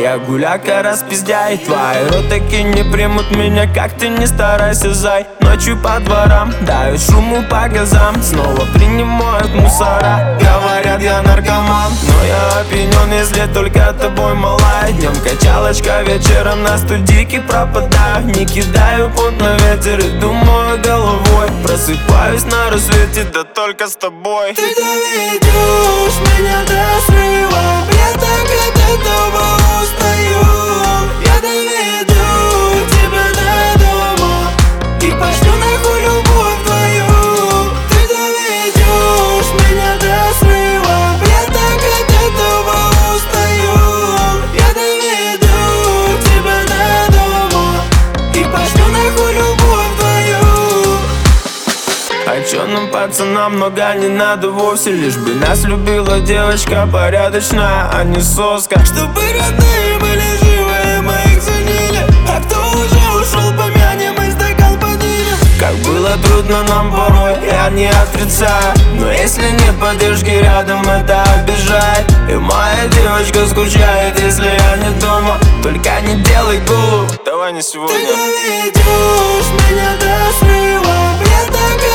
Я гуляка, распиздяй. Твои ротаки не примут меня, как ты не старайся, зай. Ночью по дворам дают шуму по газам, снова принимают мусора. Говорят, я наркоман, но я опьянен, если только тобой, малая. Днем качалочка, вечером на студийке пропадаю. Не кидаю пот на ветер и думаю головой. Просыпаюсь на рассвете, да только с тобой. Ты доведешь меня до срыва, я так от этого устаю. Я доведу тебя до дома и пошлю нахуй любовь твою. Ты доведешь меня до срыва, я так от этого устаю. Я доведу тебя до дома и пошлю нахуй любовь твою. А чё нам, пацанам, много не надо вовсе. Лишь бы нас любила девочка порядочная, а не соска. Чтобы родные были живы, мы их ценили. А кто уже ушел, помянем и стакан поднимем. Как было трудно нам порой, я не отрицаю, но если нет поддержки рядом, это обижает. И моя девочка скучает, если я не дома. Только не делай голову, давай не сегодня. Ты доведешь меня до срыва, я так